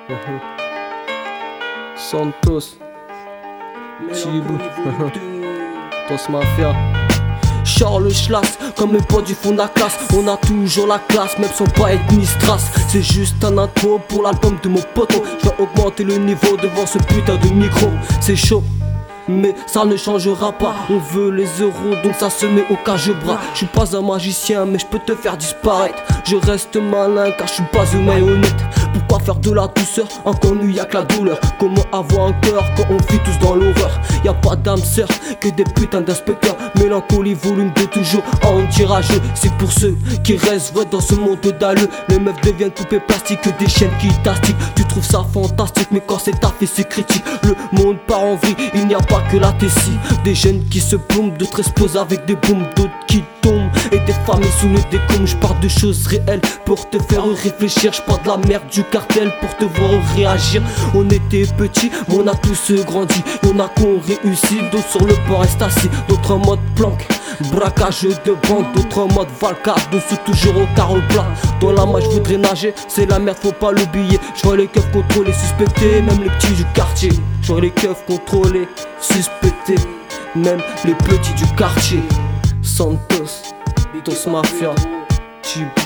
Santos, Chibou, Tos Mafia. Charles Schlass, comme mes potes du fond de la classe. On a toujours la classe, même sans pas être ni strass. C'est juste un intro pour l'album de mon poteau. Je vais augmenter le niveau devant ce putain de micro. C'est chaud, mais ça ne changera pas. On veut les euros, donc ça se met au cage-bras. Je suis pas un magicien, mais je peux te faire disparaître. Je reste malin car je suis pas humain et honnête. Pourquoi faire de la douceur quand il y a que la douleur? Comment avoir un cœur quand on vit tous dans l'horreur? Y'a pas d'âme sœur que des putains d'inspecteurs. Mélancolie volume 2 toujours en tirageux. C'est pour ceux qui restent vrais dans ce monde d'alleux. Les meufs deviennent poupées plastiques, des chaînes qui t'astiquent. Tu trouves ça fantastique, mais quand c'est taffé c'est critique. Le monde part en vrille, il n'y a pas que la tessie. Des jeunes qui se plombent, d'autres explosent avec des bombes, d'autres qui tombent et des familles sous le décombre. Je parle de choses réelles pour te faire réfléchir. Je parle de la merde du cartel pour te voir réagir. On était petits, mais on a tous grandi. Y'en a qu'on réussit, d'autres sur le port restent assis. D'autres en mode planque, braquage de banque. D'autres en mode valka, dessous toujours au carreau plat. Dans la main je voudrais nager, c'est la merde faut pas l'oublier. Je vois les keufs contrôlés, suspectés, même les petits du quartier. Je vois les keufs contrôlés, suspectés, même les petits du quartier. Santos, Tos Mafia, Chibou.